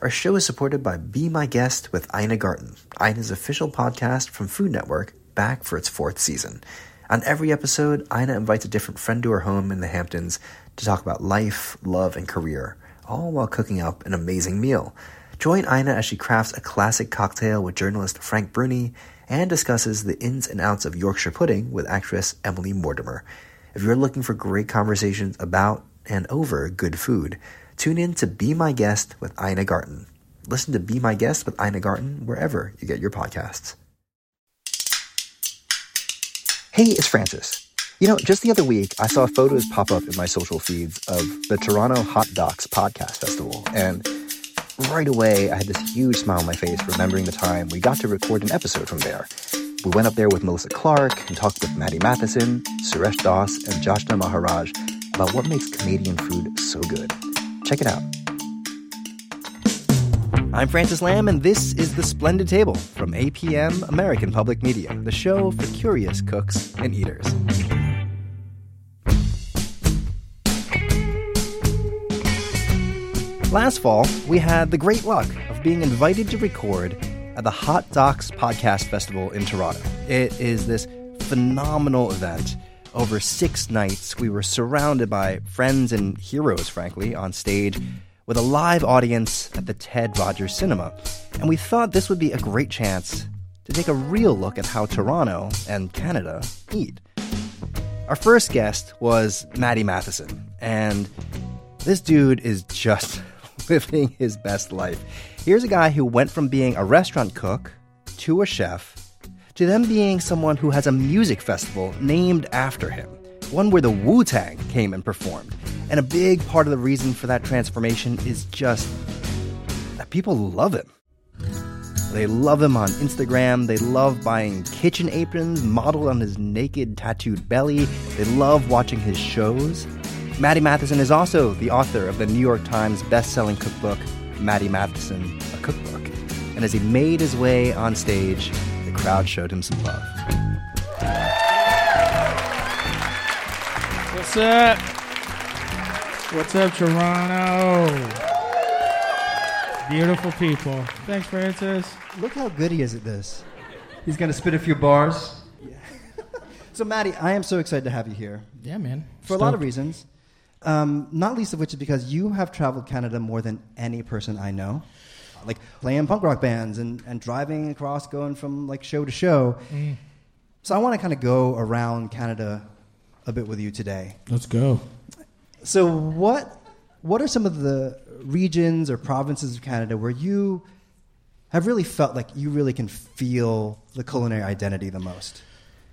Our show is supported by Be My Guest with Ina Garten, Ina's official podcast from Food Network, back for its 4th season. On every episode, Ina invites a different friend to her home in the Hamptons to talk about life, love, and career, all while cooking up an amazing meal. Join Ina as she crafts a classic cocktail with journalist Frank Bruni and discusses the ins and outs of Yorkshire pudding with actress Emily Mortimer. If you're looking for great conversations about and over good food, tune in to Be My Guest with Ina Garten. Listen to Be My Guest with Ina Garten wherever you get your podcasts. Hey, it's Francis. Just the other week, I saw photos pop up in my social feeds of the Toronto Hot Docs Podcast Festival, and right away, I had this huge smile on my face remembering the time we got to record an episode from there. We went up there with Melissa Clark and talked with Maddie Matheson, Suresh Das, and Jashna Maharaj about what makes Canadian food so good. Check it out. I'm Francis Lamb, and this is The Splendid Table from APM American Public Media, the show for curious cooks and eaters. Last fall, we had the great luck of being invited to record at the Hot Docs Podcast Festival in Toronto. It is this phenomenal event. Over 6 nights, we were surrounded by friends and heroes, frankly, on stage with a live audience at the Ted Rogers Cinema. And we thought this would be a great chance to take a real look at how Toronto and Canada eat. Our first guest was Maddie Matheson, and this dude is just living his best life. Here's a guy who went from being a restaurant cook to a chef to them being someone who has a music festival named after him, one where the Wu-Tang came and performed. And a big part of the reason for that transformation is just that people love him. They love him on Instagram. They love buying kitchen aprons modeled on his naked, tattooed belly. They love watching his shows. Maddie Matheson is also the author of the New York Times best-selling cookbook, Maddie Matheson, A Cookbook. And as he made his way on stage, the crowd showed him some love. What's up? What's up, Toronto? Beautiful people. Thanks, Francis. Look how good he is at this. He's going to spit a few bars. Yeah. So, Maddie, I am so excited to have you here. Yeah, man. For a lot of reasons. Not least of which is because you have traveled Canada more than any person I know. Like playing punk rock bands and driving across, going from like show to show. Mm. So I want to kind of go around Canada a bit with you today. Let's go. So what are some of the regions or provinces of Canada where you have really felt like you really can feel the culinary identity the most?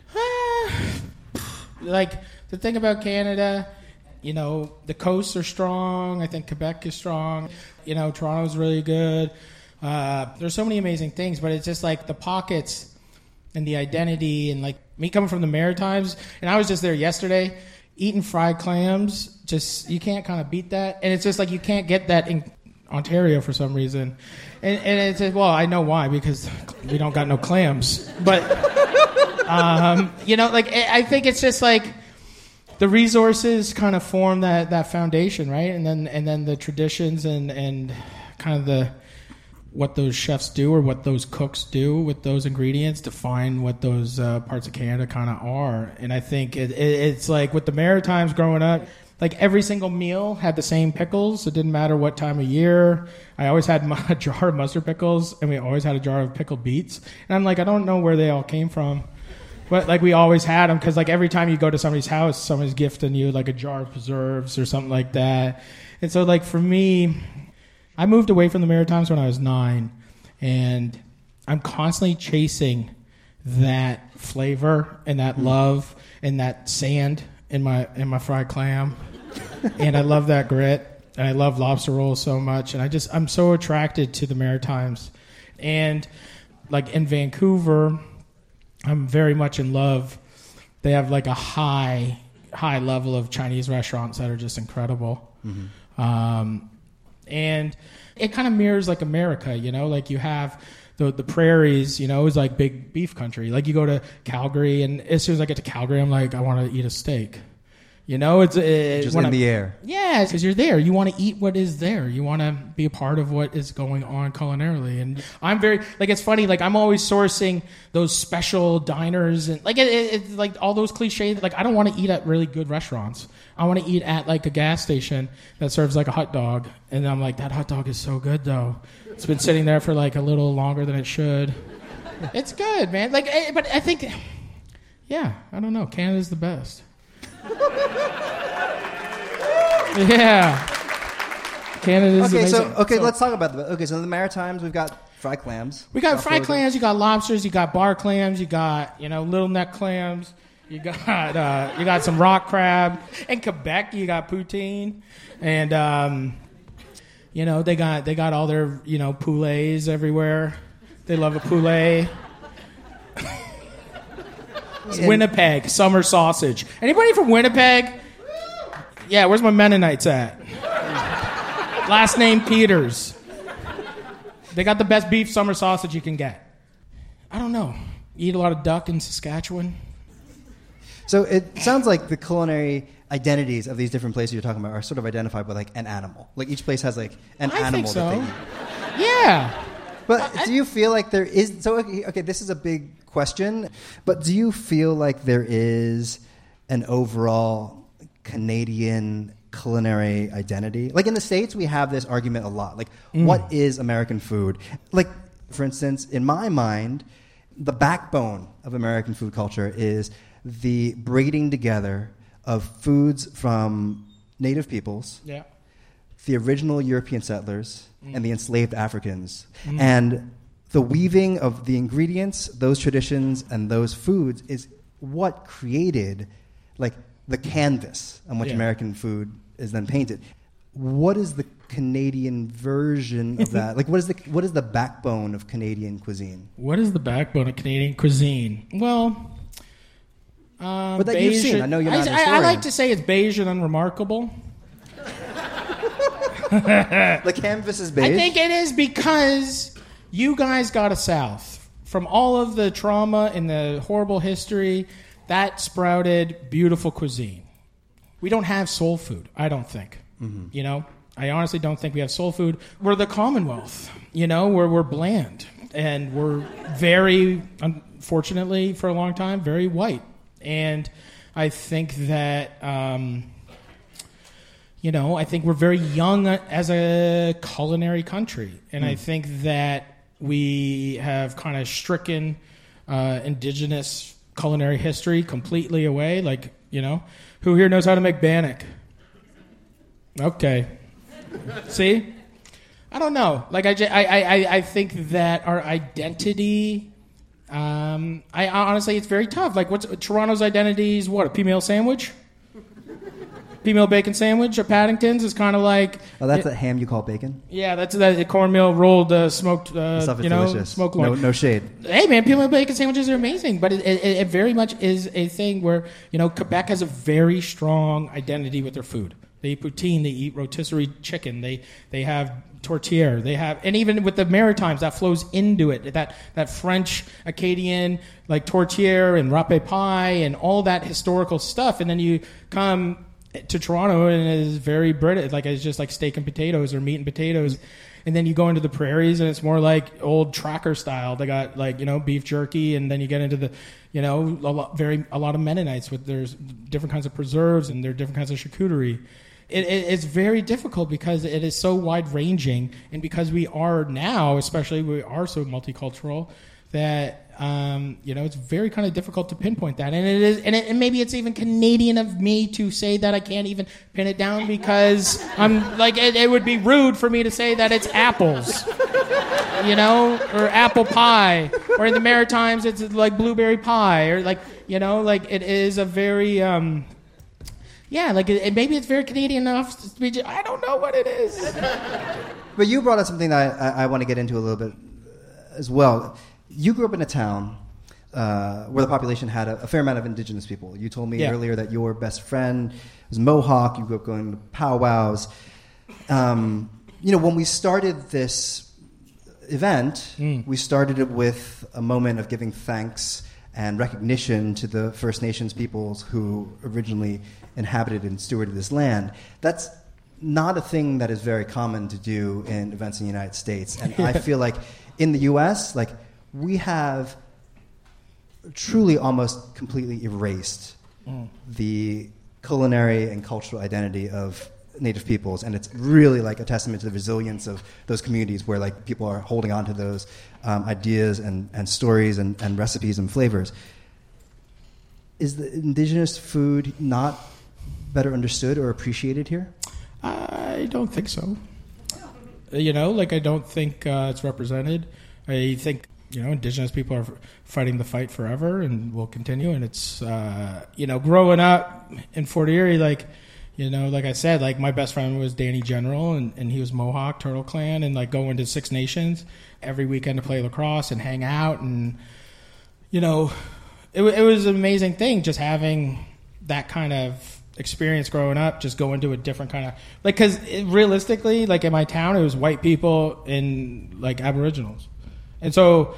Like, the thing about Canada, the coasts are strong. I think Quebec is strong. Toronto's really good. There's so many amazing things, but it's just like the pockets and the identity, and like me coming from the Maritimes, and I was just there yesterday eating fried clams. Just, you can't kind of beat that, and it's just like you can't get that in Ontario for some reason, and it's well, I know why, because we don't got no clams, but I think it's just like the resources kind of form that foundation, right? And then the traditions and kind of what those chefs do or what those cooks do with those ingredients define what those parts of Canada kind of are. And I think it's like with the Maritimes growing up, like every single meal had the same pickles. It didn't matter what time of year. I always had a jar of mustard pickles, and we always had a jar of pickled beets. And I'm like, I don't know where they all came from. But like we always had them, because like every time you go to somebody's house, somebody's gifting you like a jar of preserves or something like that. And so like for me, I moved away from the Maritimes when I was 9, and I'm constantly chasing that flavor and that love and that sand in my fried clam. And I love that grit, and I love lobster rolls so much, and I'm so attracted to the Maritimes. And like in Vancouver, I'm very much in love. They have like a high level of Chinese restaurants that are just incredible. Mm-hmm. And it kind of mirrors like America, like you have the prairies, is like big beef country. Like you go to Calgary, and as soon as I get to Calgary, I'm like, I want to eat a steak. It's just in the air. Yeah, because you're there. You want to eat what is there. You want to be a part of what is going on culinarily. And I'm very it's funny. Like I'm always sourcing those special diners and it's like all those cliches. Like I don't want to eat at really good restaurants. I want to eat at like a gas station that serves like a hot dog. And I'm like, that hot dog is so good though. It's been sitting there for like a little longer than it should. It's good, man. But I think, I don't know. Canada's the best. Yeah, Canada's amazing. Let's talk about so in the Maritimes we've got fried clams. We got fried clams. You got lobsters. You got bar clams. You got little neck clams. You got some rock crab. In Quebec, you got poutine, and they got all their poulets everywhere. They love a poulet. Winnipeg, summer sausage. Anybody from Winnipeg? Yeah, where's my Mennonites at? Last name Peters. They got the best beef summer sausage you can get. I don't know. You eat a lot of duck in Saskatchewan? So it sounds like the culinary identities of these different places you're talking about are sort of identified by like an animal. Like each place has like an animal. Think so. That they eat. Yeah. But do you feel like there is... So, okay, this is a big question, but do you feel like there is an overall Canadian culinary identity? Like in the States, we have this argument a lot. Like, what is American food? Like, for instance, in my mind, the backbone of American food culture is the braiding together of foods from native peoples, the original European settlers, and the enslaved Africans. And the weaving of the ingredients, those traditions, and those foods is what created like the canvas on which American food is then painted. What is the Canadian version of that? Like, what is the backbone of Canadian cuisine? What is the backbone of Canadian cuisine? Well, but that you've seen. I know you're not a historian. I like to say it's beige and unremarkable. The canvas is beige? I think it is because you guys got us south. From all of the trauma and the horrible history, that sprouted beautiful cuisine. We don't have soul food, I don't think. I honestly don't think we have soul food. We're the Commonwealth, we're bland. And we're very, unfortunately, for a long time, very white. And I think that... I think we're very young as a culinary country. And I think that we have kind of stricken indigenous culinary history completely away. Like, who here knows how to make bannock? Okay. See? I don't know. Like, I think that our identity... I honestly, it's very tough. Like, Toronto's identity is what? A female sandwich? Female bacon sandwich at Paddington's is kind of like... Oh, that's that ham you call bacon? Yeah, that's that cornmeal rolled smoked, delicious. smoked loin. No shade. Hey, man, female bacon sandwiches are amazing, but it very much is a thing where, Quebec has a very strong identity with their food. They eat poutine, they eat rotisserie chicken, they have tourtière, and even with the Maritimes, that flows into it. That French, Acadian, like tourtière and râpe pie and all that historical stuff, and then you come to Toronto and it is very British, like it's just like steak and potatoes or meat and potatoes. And then you go into the prairies and it's more like old tracker style. They got like, beef jerky, and then you get into the, a lot of Mennonites with there's different kinds of preserves and there are different kinds of charcuterie. It's very difficult because it is so wide ranging, and because we are now, especially we are so multicultural, that it's very kind of difficult to pinpoint that, and it is, and maybe it's even Canadian of me to say that I can't even pin it down because I'm like it would be rude for me to say that it's apples, or apple pie, or in the Maritimes it's like blueberry pie, or like it is a very maybe it's very Canadian enough to be. I don't know what it is. But you brought up something that I want to get into a little bit as well. You grew up in a town where the population had a fair amount of indigenous people. You told me earlier that your best friend was Mohawk. You grew up going to powwows. When we started this event, we started it with a moment of giving thanks and recognition to the First Nations peoples who originally inhabited and stewarded this land. That's not a thing that is very common to do in events in the United States. And I feel like in the U.S., like, we have truly almost completely erased the culinary and cultural identity of Native peoples, and it's really like a testament to the resilience of those communities where like people are holding on to those ideas and stories and recipes and flavors. Is the indigenous food not better understood or appreciated here? I don't think so. You know, like, I don't think it's represented. I think, you know, indigenous people are fighting the fight forever and will continue. And it's, you know, growing up in Fort Erie, like, you know, like I said, like, my best friend was Danny General, and he was Mohawk, Turtle Clan, and like going to Six Nations every weekend to play lacrosse and hang out. And, you know, it was an amazing thing just having that kind of experience growing up, just going to a different kind of, like, because realistically, like, in my town, it was white people and like Aboriginals. And so,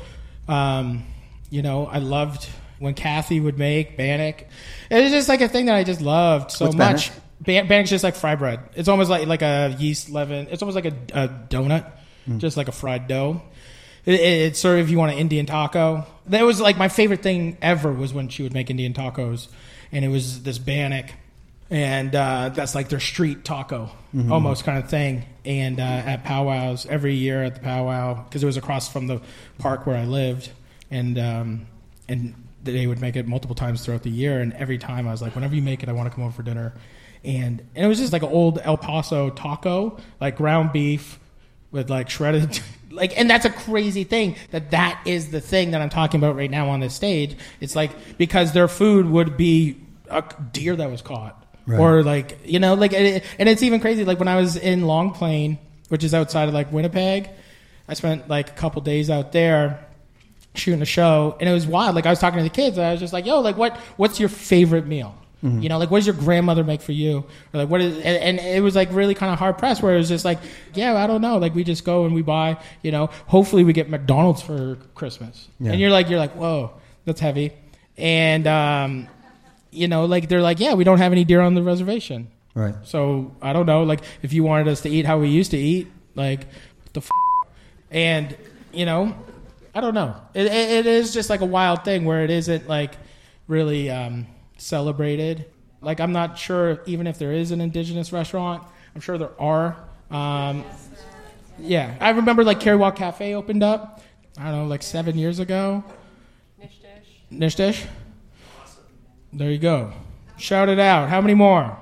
you know, I loved when Kathy would make bannock. It was just like a thing that I just loved so What's much. Bannock's just like fry bread. It's almost like a yeast leaven. It's almost like a donut, just like a fried dough. It's sort of, if you want an Indian taco. That was like my favorite thing ever, was when she would make Indian tacos, and it was this bannock. And that's like their street taco, almost kind of thing. And at powwows, every year at the powwow, because it was across from the park where I lived, and they would make it multiple times throughout the year. And every time I was like, whenever you make it, I want to come over for dinner. And it was just like an old El Paso taco, like ground beef with like shredded, like, and that's a crazy thing that is the thing that I'm talking about right now on this stage. It's like, because their food would be a deer that was caught. Right. Or like, you know, like, and it's even crazy. Like, when I was in Long Plain, which is outside of like Winnipeg, I spent like a couple days out there shooting a show, and it was wild. Like, I was talking to the kids, and I was just like, yo, like, what's your favorite meal? You know, like, what does your grandmother make for you? Or like, what is, and it was like really kind of hard pressed, where it was just like, yeah, I don't know. Like, we just go and we buy, you know, hopefully we get McDonald's for Christmas. Yeah. And you're like, whoa, that's heavy. And, you know, like, they're like, yeah, we don't have any deer on the reservation. Right. So, I don't know, like, if you wanted us to eat how we used to eat, like, what the f***? And, you know, I don't know. It is just like a wild thing where it isn't, like, really celebrated. Like, I'm not sure even if there is an indigenous restaurant. I'm sure there are. Yeah. I remember, like, Carrie Walk Cafe opened up, I don't know, like 7 years ago. Nish Dish? There you go. Shout it out. How many more?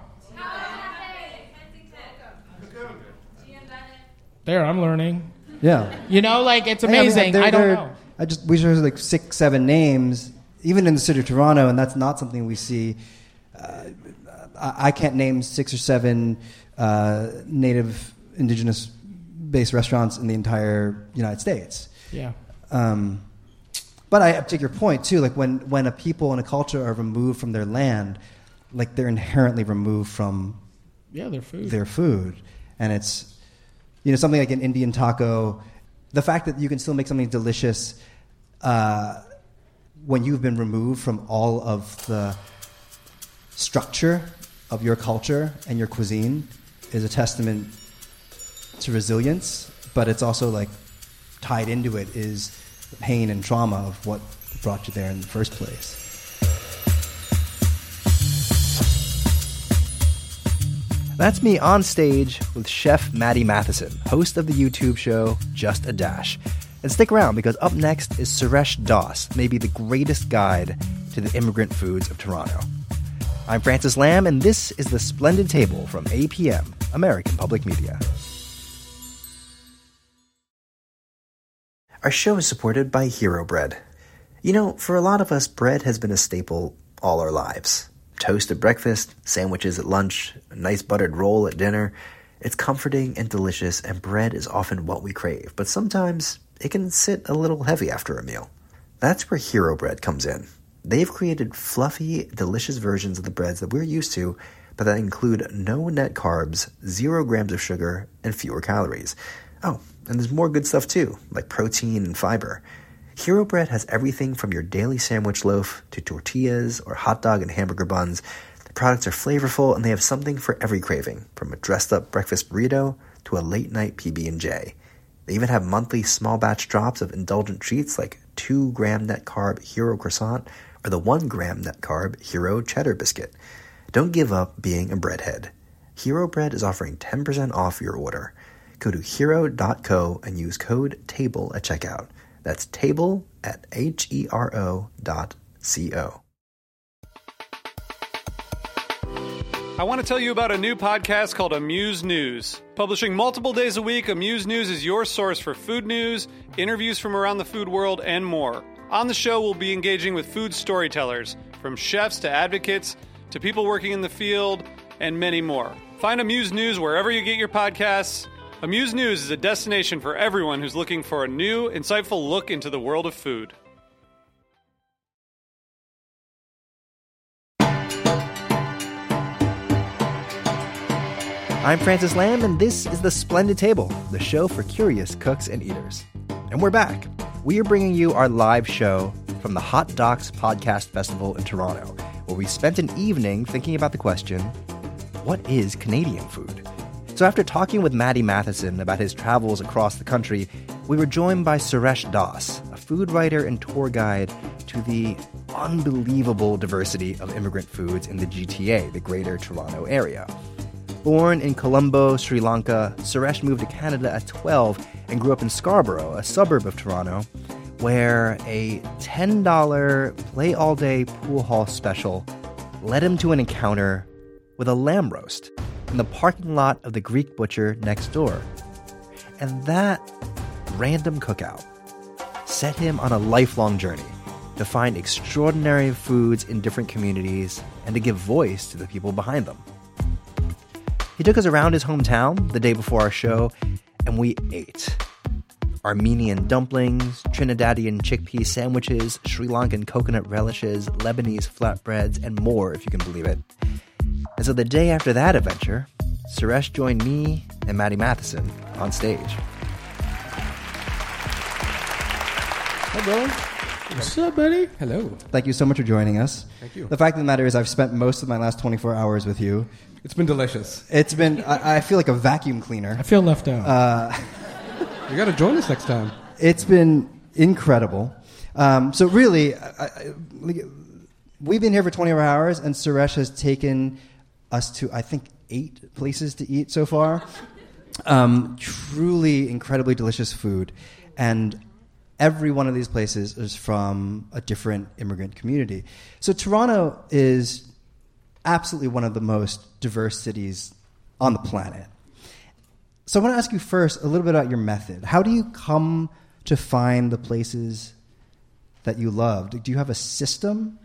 There, I'm learning. Yeah. You know, like, it's amazing. I don't know. We heard like 6-7 names, even in the city of Toronto, and that's not something we see. I can't name 6 or 7 native, indigenous-based restaurants in the entire United States. Yeah. But I take your point too. Like, when a people and a culture are removed from their land, like, they're inherently removed from their food, and it's, you know, something like an Indian taco. The fact that you can still make something delicious when you've been removed from all of the structure of your culture and your cuisine is a testament to resilience. But it's also, like, tied into it is the pain and trauma of what brought you there in the first place. That's me on stage with Chef Matty Matheson, host of the YouTube show Just a Dash. And stick around, because up next is Suresh Das, maybe the greatest guide to the immigrant foods of Toronto. I'm Francis Lamb, and this is The Splendid Table from APM, American Public Media. Our show is supported by Hero Bread. You know, for a lot of us, bread has been a staple all our lives. Toast at breakfast, sandwiches at lunch, a nice buttered roll at dinner. It's comforting and delicious, and bread is often what we crave. But sometimes it can sit a little heavy after a meal. That's where Hero Bread comes in. They've created fluffy, delicious versions of the breads that we're used to, but that include no net carbs, 0 grams of sugar, and fewer calories. Oh, and there's more good stuff too, like protein and fiber. Hero Bread has everything from your daily sandwich loaf to tortillas or hot dog and hamburger buns. The products are flavorful and they have something for every craving, from a dressed-up breakfast burrito to a late-night PB&J. They even have monthly small batch drops of indulgent treats like 2-gram net carb Hero Croissant or the 1-gram net carb Hero Cheddar Biscuit. Don't give up being a breadhead. Hero Bread is offering 10% off your order. Go to hero.co and use code TABLE at checkout. That's TABLE at HERO.co. I want to tell you about a new podcast called Amuse News. Publishing multiple days a week, Amuse News is your source for food news, interviews from around the food world, and more. On the show, we'll be engaging with food storytellers, from chefs to advocates to people working in the field, and many more. Find Amuse News wherever you get your podcasts. Amuse News is a destination for everyone who's looking for a new, insightful look into the world of food. I'm Francis Lamb, and this is The Splendid Table, the show for curious cooks and eaters. And we're back. We are bringing you our live show from the Hot Docs Podcast Festival in Toronto, where we spent an evening thinking about the question, what is Canadian food? So after talking with Matty Matheson about his travels across the country, we were joined by Suresh Das, a food writer and tour guide to the unbelievable diversity of immigrant foods in the GTA, the Greater Toronto Area. Born in Colombo, Sri Lanka, Suresh moved to Canada at 12 and grew up in Scarborough, a suburb of Toronto, where a $10 play-all-day pool hall special led him to an encounter with a lamb roast in the parking lot of the Greek butcher next door. And that random cookout set him on a lifelong journey to find extraordinary foods in different communities and to give voice to the people behind them. He took us around his hometown the day before our show, and we ate. Armenian dumplings, Trinidadian chickpea sandwiches, Sri Lankan coconut relishes, Lebanese flatbreads, and more, if you can believe it. And so the day after that adventure, Suresh joined me and Matty Matheson on stage. Hey, bro. What's up, buddy? Hello. Thank you so much for joining us. Thank you. The fact of the matter is I've spent most of my last 24 hours with you. It's been delicious. It's been, I feel like a vacuum cleaner. I feel left out. You got to join us next time. It's been incredible. So really, we've been here for 24 hours, and Suresh has taken us to, I think, 8 places to eat so far. Truly incredibly delicious food. And every one of these places is from a different immigrant community. So Toronto is absolutely one of the most diverse cities on the planet. So I want to ask you first a little bit about your method. How do you come to find the places that you loved? Do you have a system?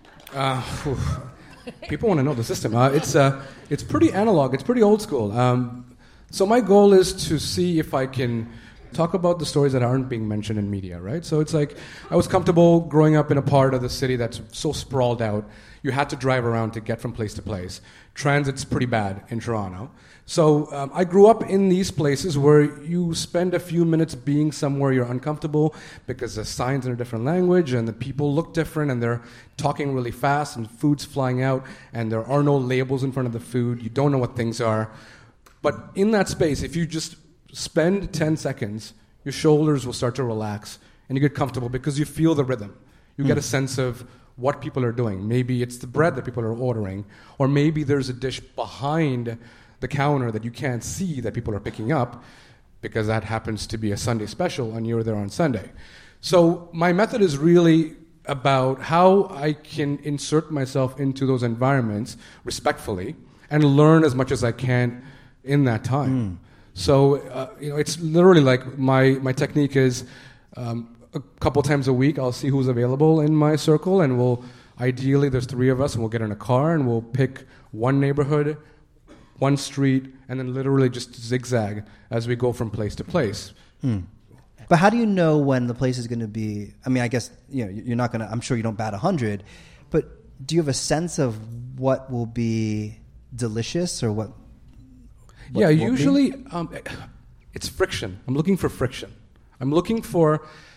People want to know the system. It's pretty analog. It's pretty old school. So my goal is to see if I can talk about the stories that aren't being mentioned in media, right? So it's like I was comfortable growing up in a part of the city that's so sprawled out. You had to drive around to get from place to place. Transit's pretty bad in Toronto. So I grew up in these places where you spend a few minutes being somewhere you're uncomfortable because the signs in a different language and the people look different and they're talking really fast and food's flying out and there are no labels in front of the food. You don't know what things are. But in that space, if you just spend 10 seconds, your shoulders will start to relax and you get comfortable because you feel the rhythm. You get a sense of what people are doing. Maybe it's the bread that people are ordering, or maybe there's a dish behind the counter that you can't see that people are picking up because that happens to be a Sunday special and you're there on Sunday. So my method is really about how I can insert myself into those environments respectfully and learn as much as I can in that time. So it's literally like my technique is a couple times a week I'll see who's available in my circle, and we'll ideally there's 3 of us, and we'll get in a car and we'll pick one neighborhood, one street, and then literally just zigzag as we go from place to place. But how do you know when the place is going to be? I mean, I guess you're not going to. I'm sure you don't bat 100, but do you have a sense of what will be delicious or what? Yeah, usually it's friction. I'm looking for friction. I'm looking for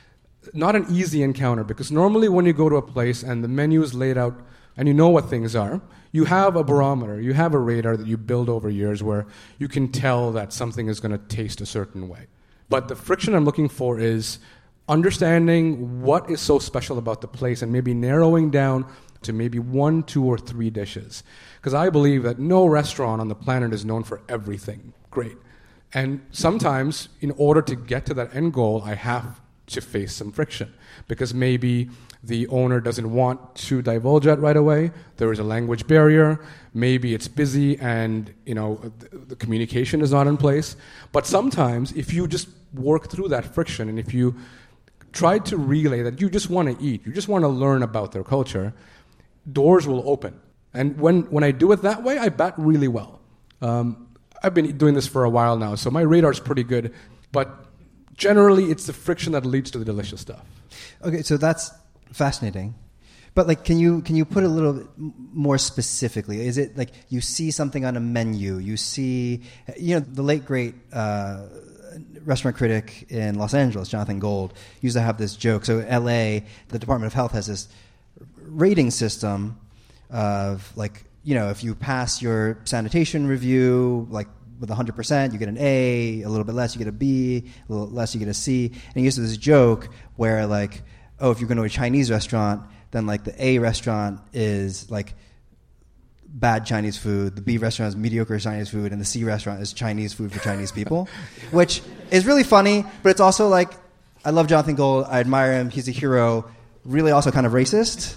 not an easy encounter, because normally when you go to a place and the menu is laid out and you know what things are, you have a barometer, you have a radar that you build over years where you can tell that something is going to taste a certain way. But the friction I'm looking for is understanding what is so special about the place and maybe narrowing down to maybe 1, 2, or 3 dishes. Because I believe that no restaurant on the planet is known for everything great. And sometimes, in order to get to that end goal, I have to face some friction. Because maybe the owner doesn't want to divulge that right away. There is a language barrier. Maybe it's busy and the communication is not in place. But sometimes, if you just work through that friction and if you try to relay that you just want to eat, you just want to learn about their culture, doors will open. And when I do it that way, I bat really well. I've been doing this for a while now, so my radar's pretty good. But generally, it's the friction that leads to the delicious stuff. Okay, so that's fascinating. But like, can you put it a little bit more specifically? Is it like you see something on a menu, you see, the late great restaurant critic in Los Angeles, Jonathan Gold, used to have this joke. So LA, the Department of Health has this rating system of like, if you pass your sanitation review, like with 100%, you get an A, a little bit less, you get a B, a little less, you get a C. And he used this joke where like, if you're going to a Chinese restaurant, then like the A restaurant is like bad Chinese food, the B restaurant is mediocre Chinese food, and the C restaurant is Chinese food for Chinese people, which is really funny, but it's also like, I love Jonathan Gold, I admire him, he's a hero, really also kind of racist.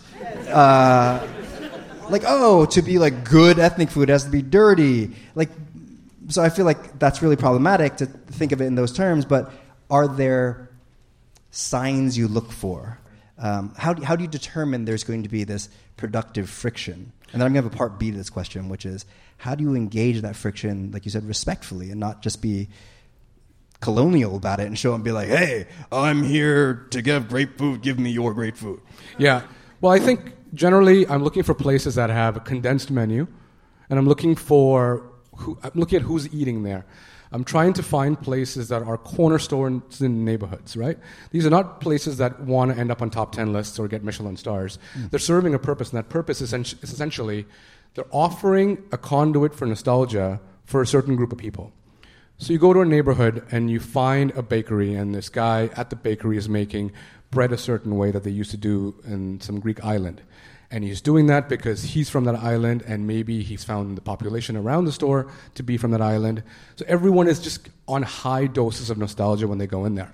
To be like good ethnic food, it has to be dirty. So I feel like that's really problematic to think of it in those terms, but are there signs you look for? How do you determine there's going to be this productive friction? And then I'm going to have a part B to this question, which is, how do you engage that friction, like you said, respectfully and not just be colonial about it and show up and be like, hey, I'm here to give great food, give me your great food. Yeah. Well, I think generally I'm looking for places that have a condensed menu, and I'm looking at who's eating there. I'm trying to find places that are cornerstones in neighborhoods, right? These are not places that want to end up on top 10 lists or get Michelin stars. They're serving a purpose, and that purpose is essentially they're offering a conduit for nostalgia for a certain group of people. So you go to a neighborhood and you find a bakery, and this guy at the bakery is making bread a certain way that they used to do in some Greek island. And he's doing that because he's from that island, and maybe he's found the population around the store to be from that island. So everyone is just on high doses of nostalgia when they go in there.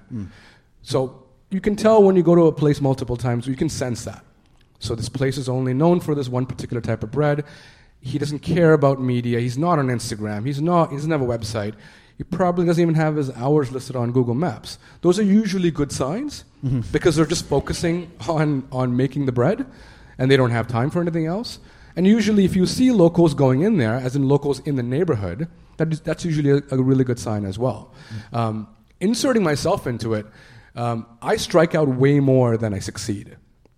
So you can tell when you go to a place multiple times, you can sense that. So this place is only known for this one particular type of bread. He doesn't care about media. He's not on Instagram. He doesn't have a website. He probably doesn't even have his hours listed on Google Maps. Those are usually good signs because they're just focusing on making the bread, and they don't have time for anything else. And usually if you see locals going in there, as in locals in the neighborhood, that's usually a really good sign as well. Inserting myself into it, I strike out way more than I succeed.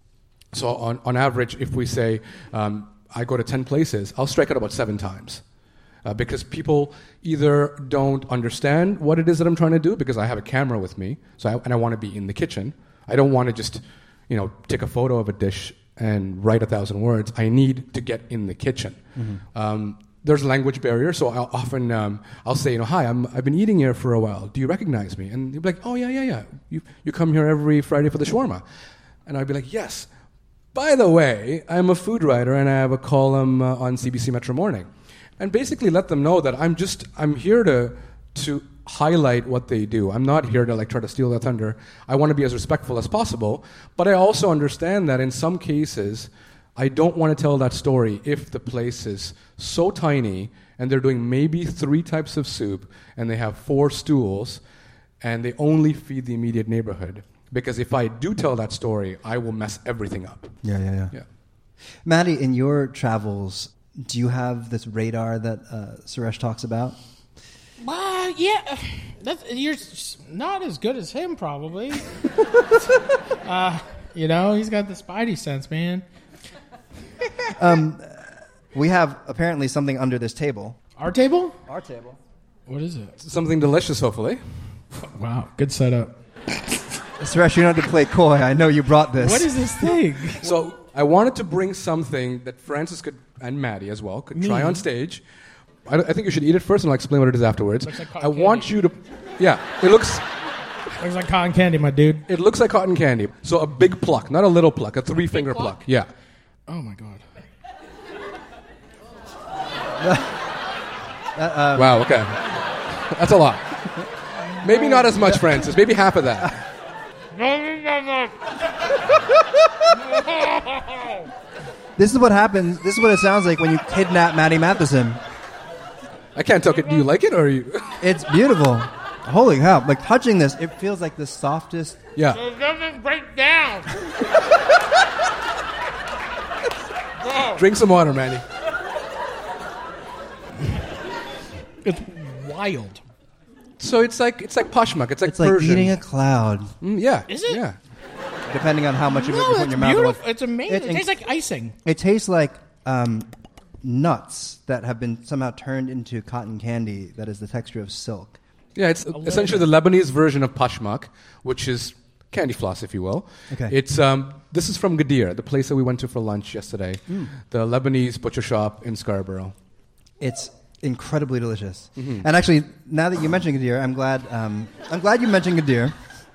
So on average, if we say I go to 10 places, I'll strike out about 7 times. Because people either don't understand what it is that I'm trying to do, because I have a camera with me, and I want to be in the kitchen. I don't want to just, take a photo of a dish and write 1,000 words. I need to get in the kitchen. There's a language barrier, so I'll often I'll say, hi, I've been eating here for a while. Do you recognize me? And you'll be like, oh yeah. You come here every Friday for the shawarma, and I'd be like, yes. By the way, I'm a food writer, and I have a column on CBC Metro Morning. And basically let them know that I'm here to highlight what they do. I'm not here to try to steal their thunder. I want to be as respectful as possible, but I also understand that in some cases I don't want to tell that story if the place is so tiny and they're doing maybe 3 types of soup and they have 4 stools and they only feed the immediate neighborhood. Because if I do tell that story, I will mess everything up. Yeah. Maddie, in your travels, do you have this radar that Suresh talks about? Yeah. You're not as good as him, probably. He's got the spidey sense, man. We have apparently something under this table. Our table? Our table. What is it? Something delicious, hopefully. Wow, good setup. Suresh, you don't have to play coy. I know you brought this. What is this thing? So I wanted to bring something that Francis could, and Maddie as well, could try on stage. I think you should eat it first, and I'll explain what it is afterwards. Looks like cotton I want candy. you to, yeah, it looks Like cotton candy, my dude. It looks like cotton candy. So a big pluck, not a little pluck, a 3-finger pluck. Yeah. Oh my god. Wow, okay. That's a lot. Maybe not as much, Francis. Maybe half of that. This is what happens. This is what it sounds like when you kidnap Maddie Matheson. I can't tell. Do you like it or are you? It's beautiful. Holy cow. Like touching this, it feels like the softest. Yeah. It doesn't break down. Drink some water, Manny. It's wild. So it's like Pashmak. It's like It's like Persian. eating a cloud, Yeah. Is it? Yeah. depending on how much of it you No, put in it's your mouth. beautiful. It's amazing. It It- tastes like icing. It tastes like nuts that have been somehow turned into cotton candy that is the texture of silk. Yeah, it's essentially the Lebanese version of Pashmak, which is candy floss, if you will. Okay. It's this is from Gadir, the place that we went to for lunch yesterday, the Lebanese butcher shop in Scarborough. It's incredibly delicious. Mm-hmm. And actually, now that you mentioned Gadir, I'm glad you mentioned Gadir,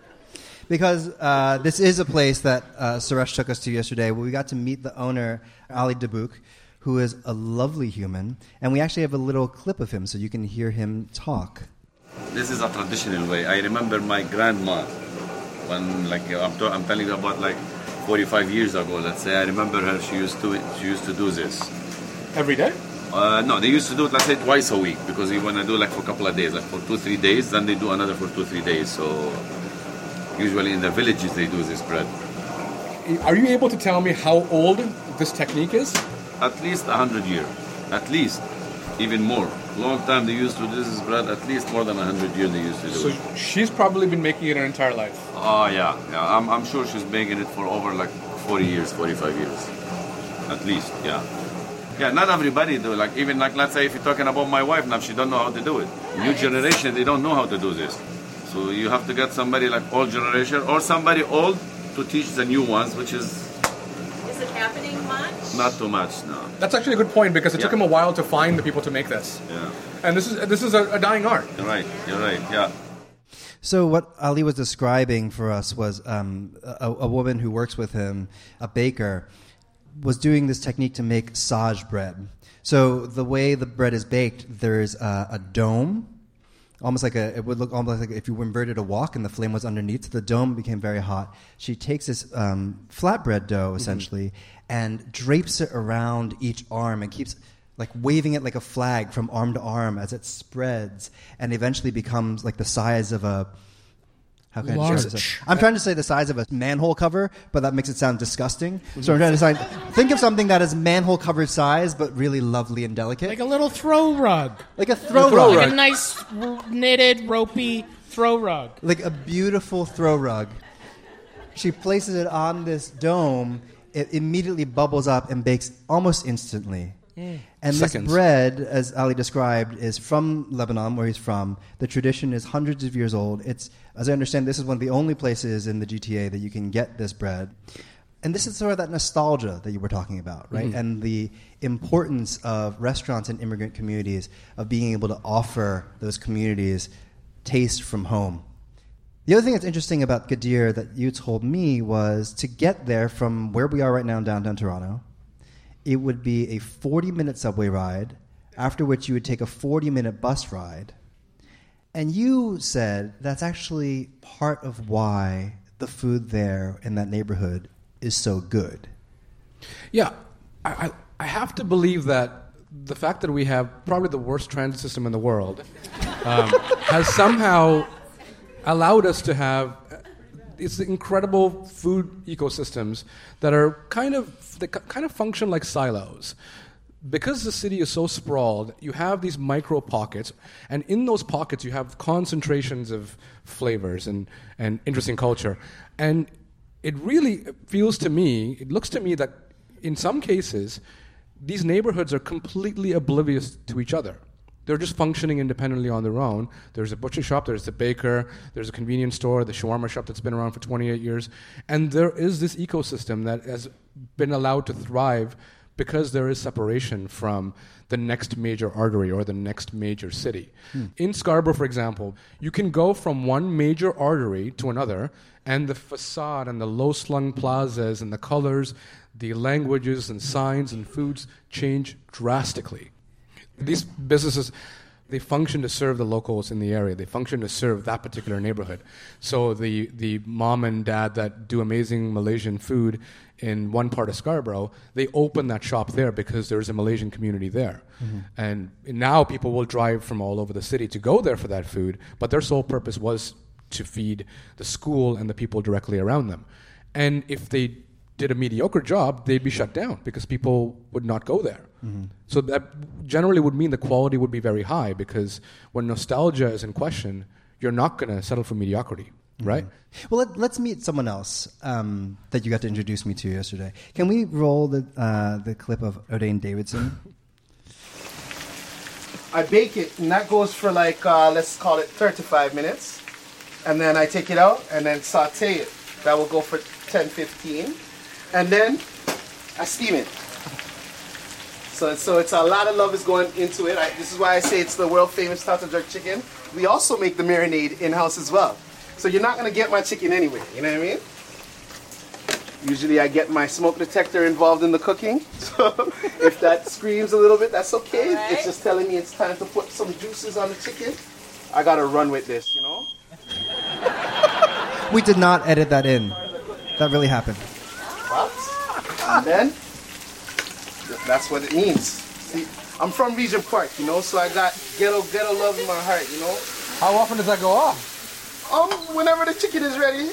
because this is a place that Suresh took us to yesterday, where we got to meet the owner, Ali Dabouk, who is a lovely human, and we actually have a little clip of him so you can hear him talk. This is a traditional way. I remember my grandma, when I'm telling you about 45 years ago. Let's say I remember her. She used to do this Every day? No, they used to do it, let's say, twice a week, because you want to do for a couple of days, for 2-3 days. Then they do another for 2-3 days. So usually in the villages they do this bread. Are you able to tell me how old this technique is? At least 100 years. At least, even more. Long time they used to do this bread. At least more than 100 years they used to do it. She's probably been making it her entire life. Oh yeah. I'm sure she's making it for over 40 years, 45 years, at least. Yeah. Yeah. Not everybody do. Even let's say if you're talking about my wife now, she don't know how to do it. New generation, they don't know how to do this. So you have to get somebody old generation or somebody old to teach the new ones, which is. Is it happening much? Not too much, no. That's actually a good point, because it took Yeah. him a while to find the people to make this. Yeah. And this is a dying art. You're right. Yeah. So what Ali was describing for us was a woman who works with him, a baker, was doing this technique to make sage bread. So the way the bread is baked, there's a dome, it would look almost like if you inverted a wok and the flame was underneath. So the dome became very hot. She takes this flatbread dough, essentially, and drapes it around each arm and keeps waving it like a flag from arm to arm as it spreads and eventually becomes the size of a... How can I describe this? Large. I'm trying to say the size of a manhole cover, but that makes it sound disgusting. So I'm trying to think of something that is manhole covered size, but really lovely and delicate. Like a little throw rug. Like a throw throw rug. Like a nice knitted, ropey throw rug. Like a beautiful throw rug. She places it on this dome. It immediately bubbles up and bakes almost instantly. And Seconds. this bread, as Ali described, is from Lebanon, where he's from. The tradition is hundreds of years old. It's, as I understand, this is one of the only places in the GTA that you can get this bread. And this is sort of that nostalgia that you were talking about, right? Mm-hmm. And the importance of restaurants and immigrant communities, of being able to offer those communities taste from home. The other thing that's interesting about Gadir that you told me was to get there from where we are right now in downtown Toronto, it would be a 40-minute subway ride, after which you would take a 40-minute bus ride. And you said that's actually part of why the food there in that neighborhood is so good. Yeah, I have to believe that the fact that we have probably the worst transit system in the world has somehow allowed us to have these incredible food ecosystems that are kind of function like silos. Because the city is so sprawled, you have these micro pockets, and in those pockets you have concentrations of flavors and interesting culture. And it really looks to me that in some cases, these neighborhoods are completely oblivious to each other. They're just functioning independently on their own. There's a butcher shop, there's a baker, there's a convenience store, the shawarma shop that's been around for 28 years. And there is this ecosystem that has been allowed to thrive because there is separation from the next major artery or the next major city. In Scarborough, for example, you can go from one major artery to another, and the facade and the low-slung plazas and the colors, the languages and signs and foods change drastically. These businesses, they function to serve the locals in the area. They function to serve that particular neighborhood. So the mom and dad that do amazing Malaysian food in one part of Scarborough, they open that shop there because there's a Malaysian community there. And now people will drive from all over the city to go there for that food, but their sole purpose was to feed the school and the people directly around them. And if they did a mediocre job, they'd be shut down because people would not go there. So that generally would mean the quality would be very high, because when nostalgia is in question, you're not going to settle for mediocrity, right? Well, let's meet someone else that you got to introduce me to yesterday. Can we roll the clip of Odain Davidson? I bake it, and that goes for like, let's call it 35 minutes. And then I take it out and then saute it. That will go for 10, 15. And then I steam it. So it's a lot of love is going into it. This is why I say it's the world famous Tata jerk chicken. We also make the marinade in-house as well. So you're not going to get my chicken anyway, you know what I mean? Usually I get my smoke detector involved in the cooking. So if that screams a little bit, that's okay. Right. It's just telling me it's time to put some juices on the chicken. I got to run with this, you know? We did not edit that in. That really happened. What? And then, that's what it means. See, I'm from Regent Park, you know, so I got ghetto love in my heart, you know? How often does that go off? Whenever the chicken is ready.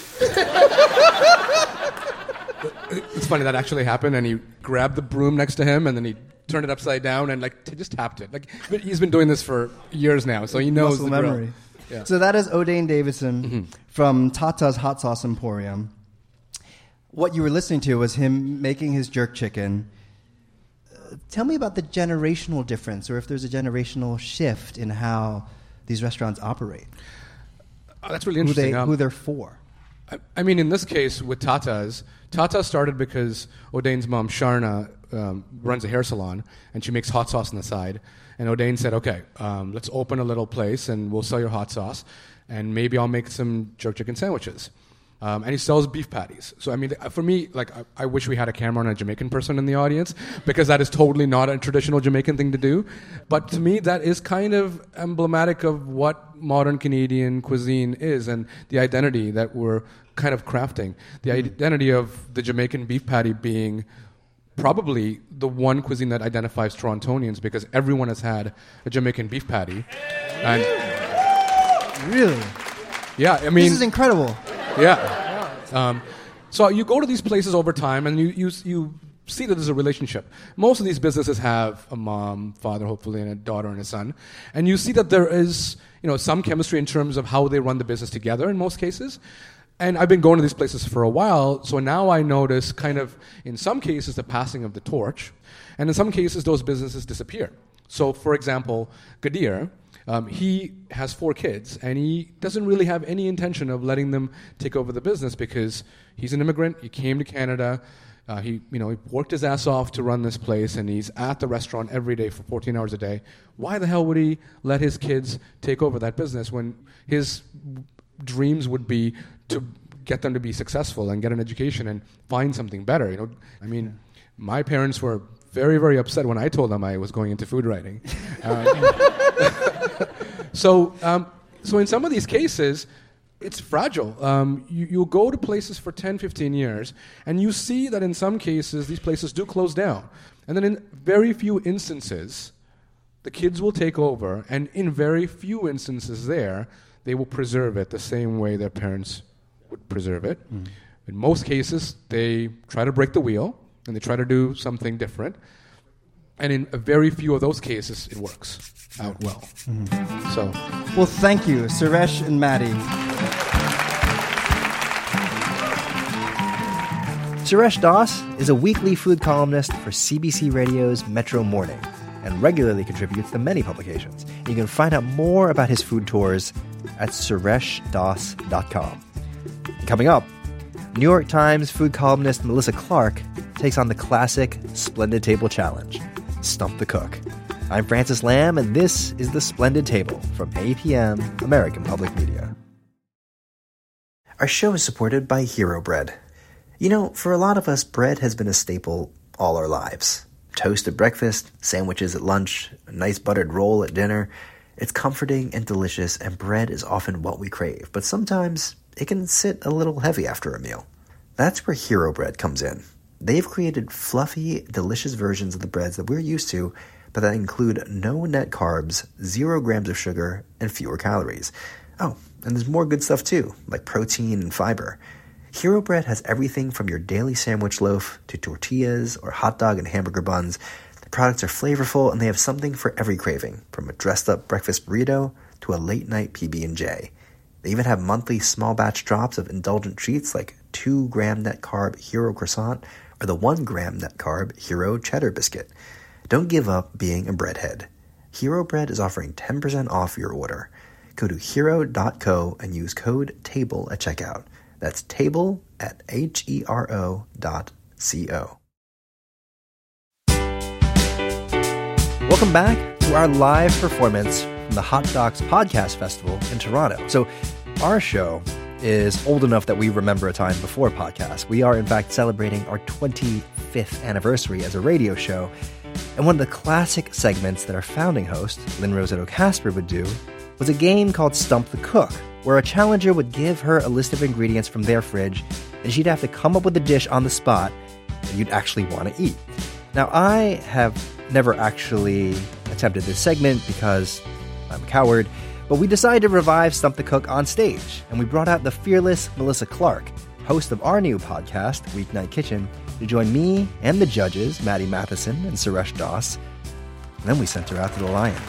It's funny, that actually happened, and he grabbed the broom next to him, and then he turned it upside down and just tapped it. But he's been doing this for years now, so he knows the memory. drill. Yeah. So that is Odain Davidson from Tata's Hot Sauce Emporium. What you were listening to was him making his jerk chicken. Tell me about the generational difference, or if there's a generational shift in how these restaurants operate. Oh, that's really interesting. Who they're for. I mean, in this case, with Tata started because Odain's mom, Sharna, runs a hair salon, and she makes hot sauce on the side. And Odain said, okay, let's open a little place, and we'll sell your hot sauce, and maybe I'll make some jerk chicken sandwiches. And he sells beef patties. So, I mean, for me, I wish we had a camera and a Jamaican person in the audience, because that is totally not a traditional Jamaican thing to do. But to me, that is kind of emblematic of what modern Canadian cuisine is, and the identity that we're kind of crafting. The identity of the Jamaican beef patty being probably the one cuisine that identifies Torontonians, because everyone has had a Jamaican beef patty. And really? Yeah, I mean... This is incredible. Yeah. So you go to these places over time, and you see that there's a relationship. Most of these businesses have a mom, father, hopefully, and a daughter and a son. And you see that there is, some chemistry in terms of how they run the business together in most cases. And I've been going to these places for a while, so now I notice kind of, in some cases, the passing of the torch. And in some cases, those businesses disappear. So, for example, Gadir, he has 4 kids, and he doesn't really have any intention of letting them take over the business, because he's an immigrant. He came to Canada. He worked his ass off to run this place, and he's at the restaurant every day for 14 hours a day. Why the hell would he let his kids take over that business when his dreams would be to get them to be successful and get an education and find something better? I mean, my parents were very, very upset when I told them I was going into food writing. So in some of these cases, it's fragile. You go to places for 10, 15 years, and you see that in some cases, these places do close down. And then in very few instances, the kids will take over, and in very few instances there, they will preserve it the same way their parents would preserve it. In most cases, they try to break the wheel, and they try to do something different. And in a very few of those cases, it works out well. Well, thank you, Suresh and Maddie. Suresh Das is a weekly food columnist for CBC Radio's Metro Morning and regularly contributes to many publications, You can find out more about his food tours at sureshdas.com. Coming up, New York Times food columnist Melissa Clark takes on the classic Splendid Table Challenge, Stump the Cook. I'm Francis Lamb, and this is The Splendid Table from APM, American Public Media. Our show is supported by Hero Bread. You know, for a lot of us, bread has been a staple all our lives. Toast at breakfast, sandwiches at lunch, a nice buttered roll at dinner. It's comforting and delicious, and bread is often what we crave. But sometimes it can sit a little heavy after a meal. That's where Hero Bread comes in. They've created fluffy, delicious versions of the breads that we're used to, but that include no net carbs, 0 grams of sugar, and fewer calories. Oh, and there's more good stuff too, like protein and fiber. Hero Bread has everything from your daily sandwich loaf to tortillas or hot dog and hamburger buns. The products are flavorful, and they have something for every craving, from a dressed-up breakfast burrito to a late-night PB&J. They even have monthly small batch drops of indulgent treats like 2 gram net carb Hero Croissant or the 1 gram net carb Hero Cheddar Biscuit. Don't give up being a breadhead. Hero Bread is offering 10% off your order. Go to hero.co and use code TABLE at checkout. That's TABLE at HERO.co. Welcome back to our live performance from the Hot Docs Podcast Festival in Toronto. So our show is old enough that we remember a time before podcasts. We are, in fact, celebrating our 25th anniversary as a radio show. And one of the classic segments that our founding host, Lynn Rossetto Kasper, would do was a game called Stump the Cook, where a challenger would give her a list of ingredients from their fridge, and she'd have to come up with a dish on the spot that you'd actually want to eat. Now, I have never actually attempted this segment because I'm a coward, but we decided to revive Stump the Cook on stage, and we brought out the fearless Melissa Clark, host of our new podcast, Weeknight Kitchen, to join me and the judges, Maddie Matheson and Suresh Das. And then we sent her out to the lions.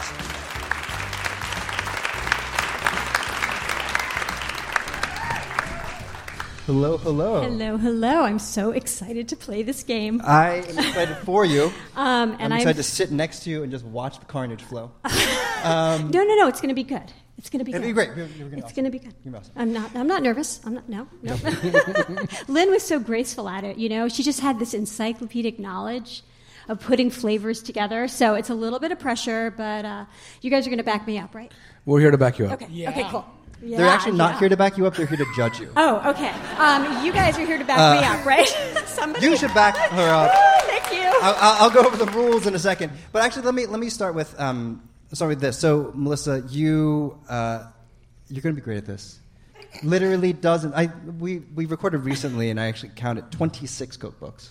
Hello, hello. Hello, hello. I'm so excited to play this game. I am excited for you. And I'm excited to sit next to you and just watch the carnage flow. No. It's going to be good. It's going to be good. It'll be great. It's going to be good. You're awesome. I'm not nervous. No. Lynn was so graceful at it. You know, she just had this encyclopedic knowledge of putting flavors together. So it's a little bit of pressure, but you guys are going to back me up, right? We're here to back you up. Okay. Yeah. Okay. Cool. They're actually not here to back you up. They're here to judge you. Oh, okay. You guys are here to back me up, right? Somebody? You should back her up. Thank you. I'll go over the rules in a second. But actually, let me start with this. So, Melissa, you're going to be great at this. Literally dozens. We recorded recently, and I actually counted 26 cookbooks.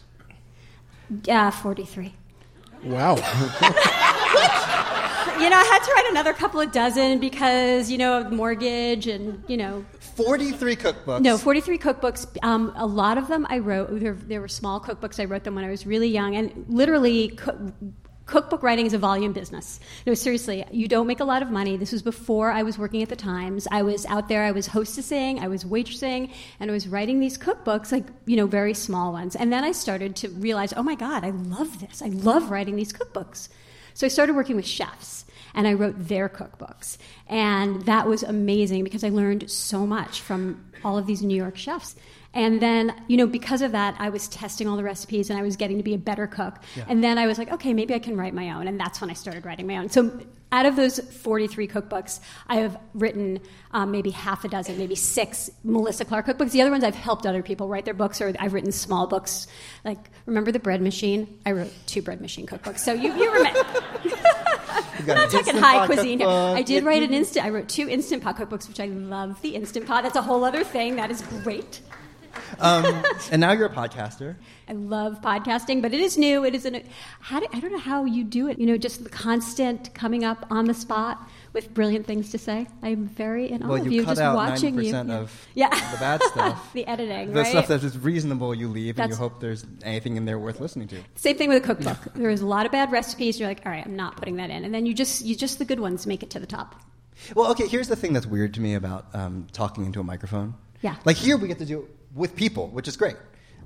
43. Wow. You know, I had to write another couple of dozen because, mortgage and, 43 cookbooks. No, 43 cookbooks. A lot of them I wrote. There were small cookbooks. I wrote them when I was really young. And literally, cookbook writing is a volume business. No, seriously, you don't make a lot of money. This was before I was working at the Times. I was out there. I was hostessing. I was waitressing. And I was writing these cookbooks, very small ones. And then I started to realize, oh, my God, I love this. I love writing these cookbooks. So I started working with chefs, and I wrote their cookbooks. And that was amazing because I learned so much from all of these New York chefs. And then, because of that, I was testing all the recipes, and I was getting to be a better cook. Yeah. And then I was like, okay, maybe I can write my own. And that's when I started writing my own. So out of those 43 cookbooks, I have written maybe half a dozen, maybe 6 Melissa Clark cookbooks. The other ones I've helped other people write their books, or I've written small books. Like, remember The Bread Machine? I wrote 2 Bread Machine cookbooks. So you remember. I'm not talking high cuisine here. I did write I wrote 2 Instant Pot cookbooks, which I love the Instant Pot. That's a whole other thing. That is great. And now you're a podcaster. I love podcasting, but it is new. It is I don't know how you do it. Just the constant coming up on the spot with brilliant things to say. I'm very in awe of you. Just watching you. Well, you cut out 90% of the bad stuff. The editing, the right? stuff that is reasonable, you leave, and you hope there's anything in there worth listening to. Same thing with a cookbook. There is a lot of bad recipes. You're like, all right, I'm not putting that in, and then you just the good ones make it to the top. Well, okay. Here's the thing that's weird to me about talking into a microphone. Yeah. Like here, we get to do it with people, which is great.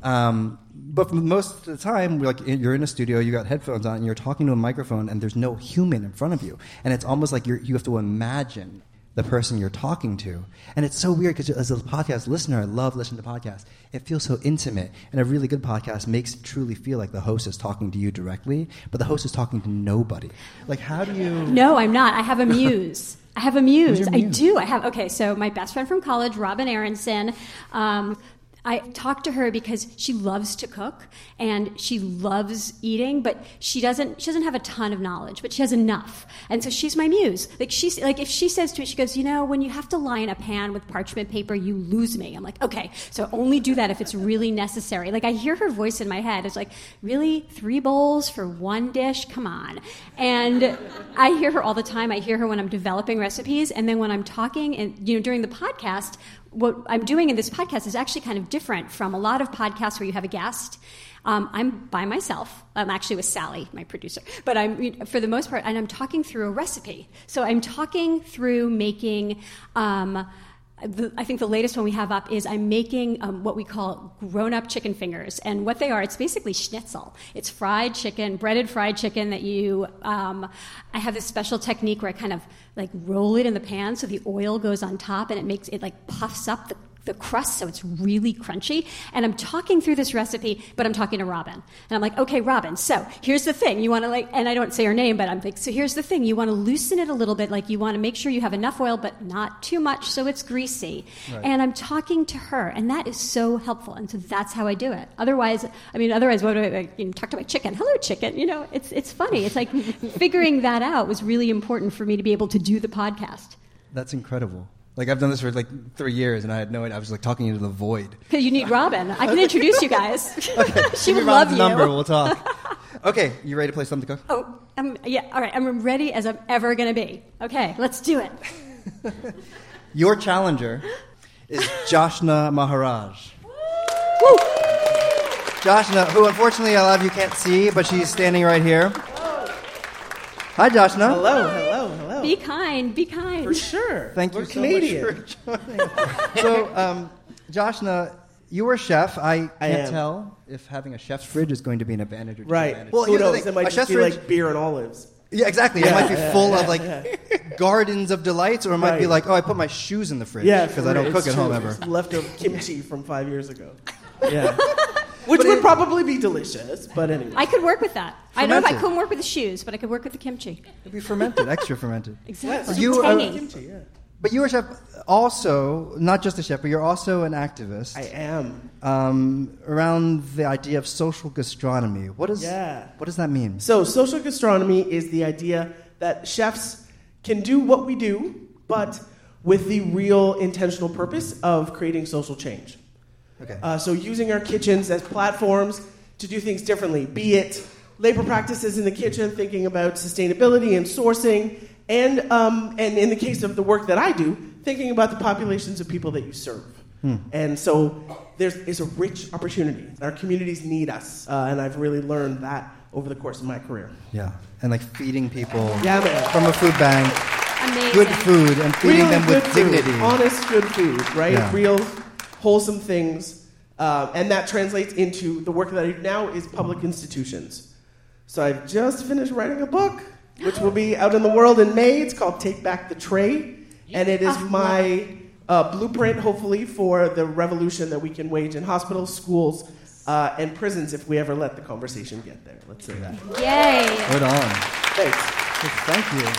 But for most of the time, you're in a studio, you got headphones on, and you're talking to a microphone, and there's no human in front of you. And it's almost like you have to imagine the person you're talking to. And it's so weird because as a podcast listener, I love listening to podcasts. It feels so intimate. And a really good podcast makes it truly feel like the host is talking to you directly, but the host is talking to nobody. Like, how do you... No, I'm not. I have a muse. I have a muse. Who's your muse? I do. Okay, so my best friend from college, Robin Aronson, I talked to her because she loves to cook and she loves eating, but she doesn't have a ton of knowledge, but she has enough. And so she's my muse. If she says to me, she goes, when you have to line a pan with parchment paper, you lose me. I'm like, okay, so only do that if it's really necessary. Like, I hear her voice in my head. It's like, really? 3 bowls for 1 dish? Come on. And I hear her all the time. I hear her when I'm developing recipes, and then when I'm talking and during the podcast, what I'm doing in this podcast is actually kind of different from a lot of podcasts where you have a guest. I'm by myself. I'm actually with Sally, my producer. But for the most part, and I'm talking through a recipe. So I'm talking through making... I think the latest one we have up is I'm making what we call grown-up chicken fingers. And what they are, it's basically schnitzel. It's fried chicken, breaded fried chicken that you... I have this special technique where I kind of roll it in the pan so the oil goes on top and it puffs up the crust so it's really crunchy. And I'm talking through this recipe, but I'm talking to Robin. And I'm like, okay, Robin, so here's the thing. You want to and I don't say her name, but I'm like, so here's the thing. You want to loosen it a little bit. You want to make sure you have enough oil, but not too much so it's greasy. Right. And I'm talking to her, and that is so helpful. And so that's how I do it. Otherwise, what do I talk to my chicken? Hello, chicken. It's funny. It's like figuring that out was really important for me to be able to do the podcast. That's incredible. I've done this for 3 years, and I had no idea. I was talking into the void. Because you need Robin. I can introduce you guys. Okay, she would love you. Number, we'll talk. Okay, you ready to play Something to Cook? Oh, yeah. All right, I'm ready as I'm ever going to be. Okay, let's do it. Your challenger is Joshna Maharaj. Woo! Joshna, who unfortunately a lot of you can't see, but she's standing right here. Hi, Joshna. Hello. Be kind. For sure. Thank you We're so Canadian. much for joining. So, Joshna, you were a chef. I can't tell if having a chef's fridge is going to be an advantage or right. disadvantage. Well, who knows? It might just be like beer and olives. Yeah, exactly. It might be full of gardens of delights, or it might be like, I put my shoes in the fridge because I don't cook at home ever. It's leftover kimchi from 5 years ago. Yeah. Which would probably be delicious, but anyway. I could work with that. Fermented. I know if I couldn't work with the shoes, but I could work with the kimchi. It'd be fermented, extra fermented. Exactly. Kimchi, yeah. But you're a chef also, not just a chef, but you're also an activist. I am. Around the idea of social gastronomy. What does that mean? So social gastronomy is the idea that chefs can do what we do, but with the real intentional purpose of creating social change. Okay. So using our kitchens as platforms to do things differently, be it labor practices in the kitchen, thinking about sustainability and sourcing, and in the case of the work that I do, thinking about the populations of people that you serve. And so it's a rich opportunity. Our communities need us, and I've really learned that over the course of my career. Yeah, and feeding people man. From a food bank, Amazing. good food, and feeding really them with dignity. Honest, good food, right? Yeah. Real, wholesome things. And that translates into the work that I do now is public institutions. So I've just finished writing a book, which will be out in the world in May. It's called Take Back the Tray. And it is my blueprint, hopefully, for the revolution that we can wage in hospitals, schools, and prisons if we ever let the conversation get there. Let's say that. Yay. Right on. Thanks. Thank you.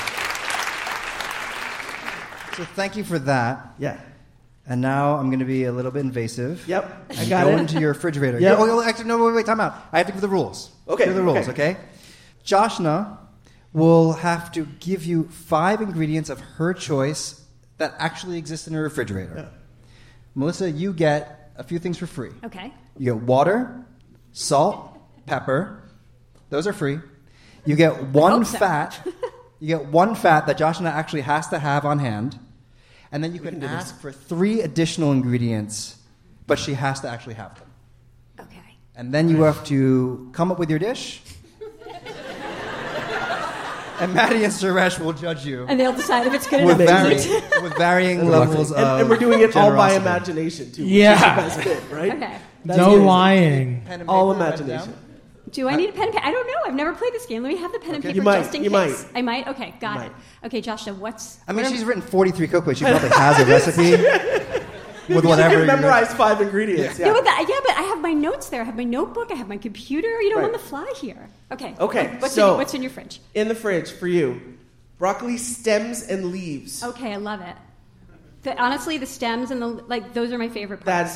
So thank you for that. Yeah. And now I'm going to be a little bit invasive. Yep, I got it. Go into your refrigerator. Yep. Actually, no, wait, time out. I have to give the rules. Okay. Give the rules, okay? Joshna will have to give you 5 ingredients of her choice that actually exist in her refrigerator. Yeah. Melissa, you get a few things for free. Okay. You get water, salt, pepper. Those are free. You get one fat. You get one fat that Joshna actually has to have on hand. And then you can ask for 3 additional ingredients, but she has to actually have them. Okay. And then you have to come up with your dish. And Maddie and Suresh will judge you. And they'll decide if it's good with enough. with varying levels of and we're doing it all by generosity. imagination, too. Yeah. Which is the best bit, right? Okay. That's No amazing. lying. All imagination. Do I need a pen and paper? I don't know. I've never played this game. Let me have the pen and paper You might, just in you case. might. I might? Okay, got You it. might. Okay, Joshua, what's... I mean, what she's are- written 43 cookbooks. She probably has a recipe with whatever. You can memorize 5 ingredients. Yeah, but I have my notes there. I have my notebook. I have my computer. Right. on the fly here. Okay. Okay, What's in your fridge? In the fridge for you, broccoli stems and leaves. Okay, I love it. Honestly, the stems and those are my favorite parts.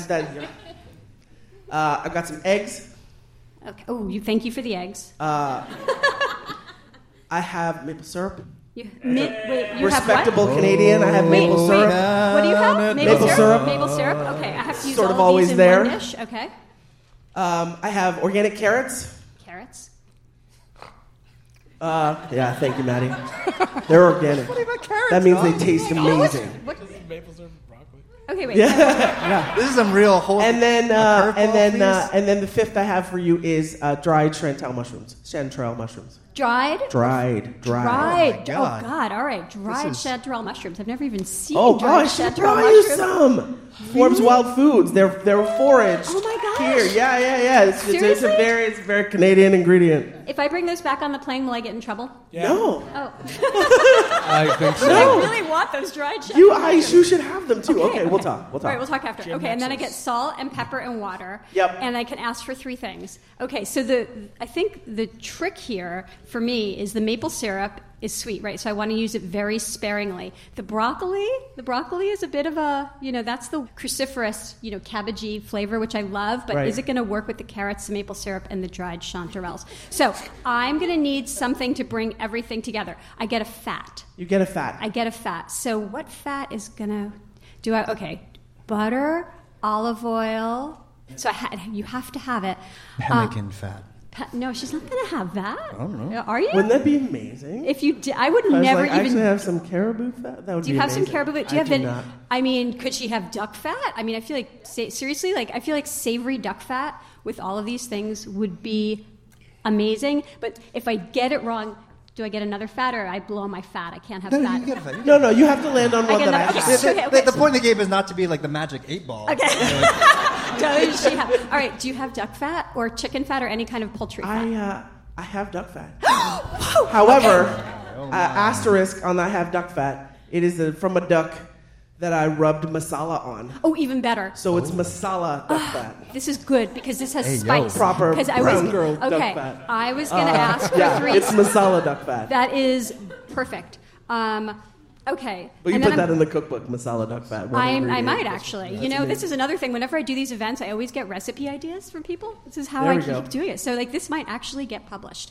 I've got some eggs. Okay. Oh, thank you for the eggs. I have maple syrup. You Respectable have what? Canadian. I have maple syrup. What do you have? Maple syrup. Maple syrup. Okay, I have to use Sort all of always these in there. one dish. Okay. I have organic carrots. Carrots. Yeah, thank you, Maddie. They're organic. What about carrots? That means they taste amazing. What? Maple syrup and broccoli. Okay, wait. Yeah. This is some real whole. And then the fifth I have for you is dried chanterelle mushrooms. Dried. Dried. Oh God. God! All right, dried This is- chanterelle mushrooms. I've never even seen Oh, dried I should chanterelle buy you mushrooms. some. Forbes Wild Foods. They're foraged. Oh my gosh. Here, yeah. It's Seriously? a very Canadian ingredient. If I bring those back on the plane, will I get in trouble? No, Oh, I think so. I really want those dried chanterelle mushrooms. you should have them too. Okay, we'll talk. All right, we'll talk after. Okay, and then I get salt and pepper and water. Yep. And I can ask for 3 things. Okay, so I think the trick here for me is the maple syrup is sweet, right? So I want to use it very sparingly. The broccoli is a bit of a, that's the cruciferous, cabbagey flavor, which I love, but Right. is it going to work with the carrots, the maple syrup, and the dried chanterelles? So I'm going to need something to bring everything together. I get a fat. You get a fat. I get a fat. So what fat is gonna do? Butter, olive oil. So you have to have it. Pemmican fat. No, she's not gonna have that. I don't know. Are you? Wouldn't that be amazing? If you did, I would I was never like, I even. actually have some caribou fat. That would Do be you have some amazing. caribou? Do you I have not. I mean, could she have duck fat? I mean, I feel like seriously, I feel like savory duck fat with all of these things would be amazing. But if I get it wrong, do I get another fat or I blow my fat? I can't have No, fat. you get a fat. No, you have to land on one get that I another- have. okay. The point of the game is not to be like the magic 8-ball. Okay. Does she have? All right. Do you have duck fat or chicken fat or any kind of poultry fat? I have duck fat. However, asterisk on I have duck fat. It is from a duck that I rubbed masala on. Oh, even better. So it's masala duck fat. This is good because this has Hey, yo. spice. Proper 'Cause brown girl duck okay, fat. I was going to ask for Yeah, 3. it's masala duck fat. That is perfect. Okay. But you And then put that in the cookbook, masala duck fat. one I ingredient. might actually. That's This amazing. is another thing. Whenever I do these events, I always get recipe ideas from people. This is how There I we go. keep doing it. So, this might actually get published.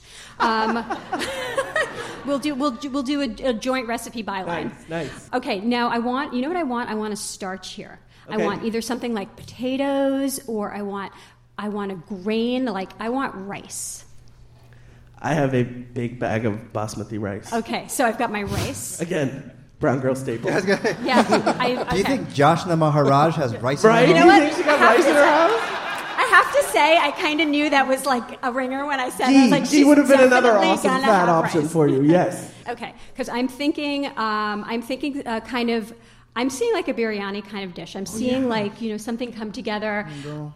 We'll do a joint recipe byline. Nice. Okay. Now I want. You know what I want? I want a starch here. I Okay. want either something like potatoes, or I want a grain. I want rice. I have a big bag of basmati rice. Okay. So I've got my rice. Again, brown girl staple. Yeah. Do you think Joshna Maharaj has rice Right? in You her home? think she got rice in her house? I have to say, I kind of knew that was like a ringer when I said it. I was like, She she's would have been another definitely awesome gonna fat have option rice. for you. Yes. Okay, because I'm thinking kind of. I'm seeing like a biryani kind of dish. I'm seeing something come together.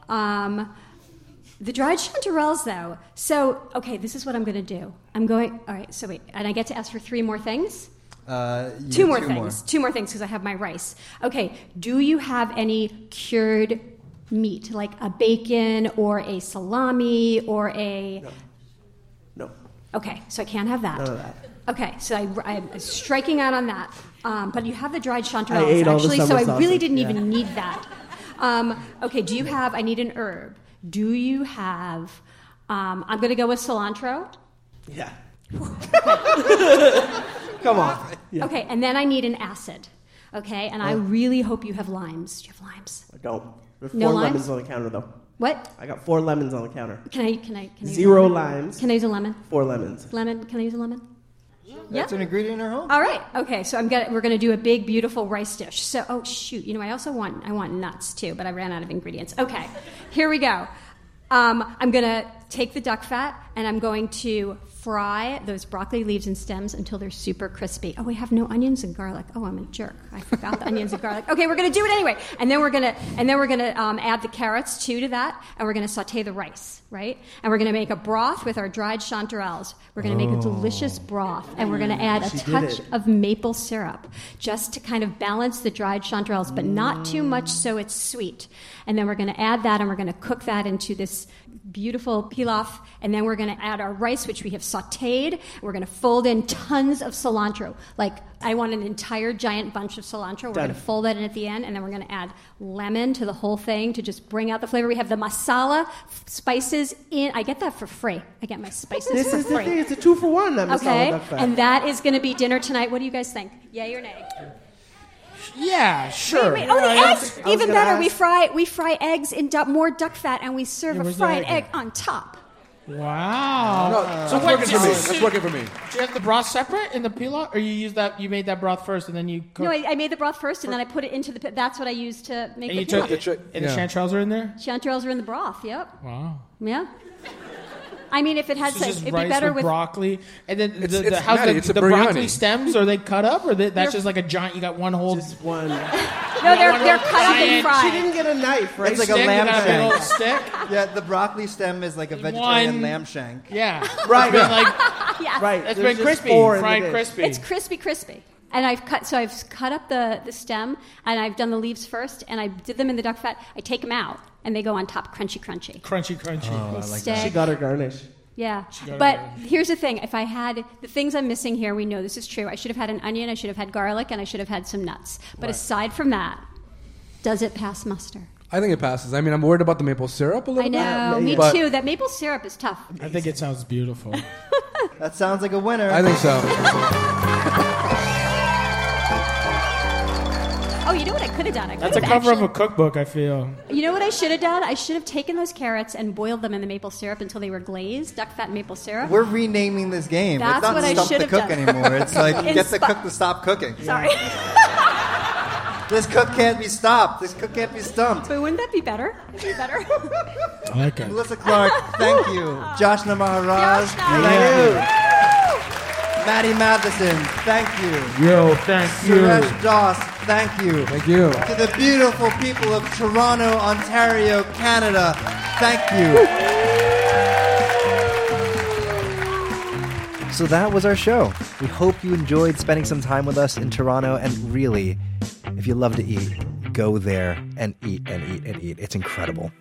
The dried chanterelles, though. So, okay, this is what I'm going to do. I'm going. All right. So wait, and I get to ask for 3 more things. Two more things because I have my rice. Okay. Do you have any cured meat, like a bacon or a salami or a? No. Okay, so I can't have that. None of that. Okay, so I'm striking out on that. But you have the dried I chanterelles, ate all the actually, so summer I really sausage, didn't yeah. even need that. Okay, do you have, I need an herb. Do you have, I'm going to go with cilantro. Yeah. Come on. Yeah. Okay, and then I need an acid. Okay, and I really hope you have limes. Do you have limes? I don't. There's No 4 limes? lemons on the counter, though. What? I got 4 lemons on the counter. Can I use 0 a lemon? limes. Can I use a lemon? 4 lemons. Lemon, can I use a lemon? That's an ingredient in her home? All right. Okay. So we're gonna do a big, beautiful rice dish. So, oh shoot, I also want nuts too, but I ran out of ingredients. Okay, here we go. I'm gonna take the duck fat, and I'm going to fry those broccoli leaves and stems until they're super crispy. Oh, we have no onions and garlic. Oh, I'm a jerk. I forgot the onions and garlic. Okay, we're going to do it anyway. And then we're going to add the carrots too to that, and we're going to saute the rice, right? And we're going to make a broth with our dried chanterelles. We're going to make a delicious broth, and we're going to add a touch of maple syrup just to kind of balance the dried chanterelles, but not too much so it's sweet. And then we're going to add that, and we're going to cook that into this beautiful pilaf, and then we're going to add our rice, which we have sautéed. We're going to fold in tons of cilantro. Like, I want an entire giant bunch of cilantro. We're going to fold that in at the end, and then we're going to add lemon to the whole thing to just bring out the flavor. We have the masala spices in. I get that for free. I get my spices for free. This is the thing. It's a 2-for-1. That masala duck fat. And that is going to be dinner tonight. What do you guys think? Yay or nay? Yeah, sure. Wait. Oh, the eggs! Even better. We fry eggs in more duck fat, and we serve a fried egg on top. Wow. No, so that's working for me. Do you have the broth separate in the pilaf, or you made that broth first and then you cook? No, I made the broth first, and then I put it into the. That's what I used to make the pilaf. And the chanterelles are in there. Chanterelles are in the broth. Yep. Wow. Yeah. I mean, if it had, it'd be rice better with broccoli, and then the broccoli stems, are they cut up, or that's just like a giant? You got one whole. Just one. No, they're cut up and fried. She didn't get a knife, right? It's like a lamb shank. Stick. Yeah, the broccoli stem is like a vegetarian lamb shank. Yeah, right. Yes. Right. It's been crispy, fried crispy. It's crispy. And I've cut up the stem, and I've done the leaves first, and I did them in the duck fat. I take them out, and they go on top, crunchy. Crunchy. Oh, I like that. She got her garnish. Yeah, but here's the thing. If I had the things I'm missing here, we know this is true. I should have had an onion, I should have had garlic, and I should have had some nuts. But aside from that, does it pass muster? I think it passes. I mean, I'm worried about the maple syrup a little bit. I know, me too. That maple syrup is tough. I think it sounds beautiful. That sounds like a winner. I think so. Oh, you know what I could have done? That's a cover of a cookbook, I feel. You know what I should have done? I should have taken those carrots and boiled them in the maple syrup until they were glazed, duck fat and maple syrup. We're renaming this game. That's it's not what I Stump the should Cook have done. anymore. It's like get the cook to stop cooking. Sorry. This cook can't be stopped. This cook can't be stumped. But wouldn't that be better? It'd be better. I like it. Melissa Clark, thank you. Joshna Maharaj, Thank you. Maddie Matheson, thank you. Yo, thank you. Suresh Das, thank you. Thank you. To the beautiful people of Toronto, Ontario, Canada, thank you. So that was our show. We hope you enjoyed spending some time with us in Toronto, and really, if you love to eat, go there and eat and eat and eat. It's incredible.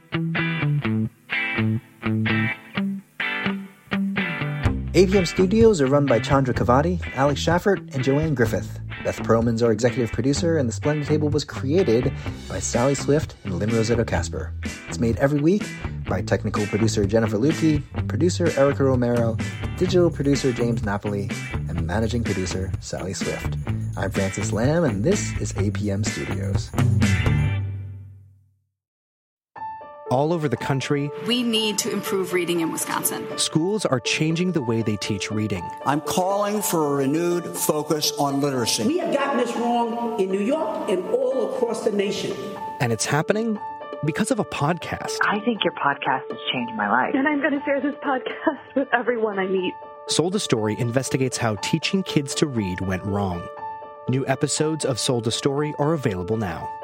APM Studios are run by Chandra Kavadi, Alex Schaffert, and Joanne Griffith. Beth Perlman's our executive producer, and The Splendid Table was created by Sally Swift and Lynn Rosetta Casper. It's made every week by technical producer Jennifer Lukey, producer Erica Romero, digital producer James Napoli, and managing producer Sally Swift. I'm Francis Lamb, and this is APM Studios. All over the country, we need to improve reading in Wisconsin. Schools are changing the way they teach reading. I'm calling for a renewed focus on literacy. We have gotten this wrong in New York and all across the nation. And it's happening because of a podcast. I think your podcast has changed my life. And I'm going to share this podcast with everyone I meet. Sold a Story investigates how teaching kids to read went wrong. New episodes of Sold a Story are available now.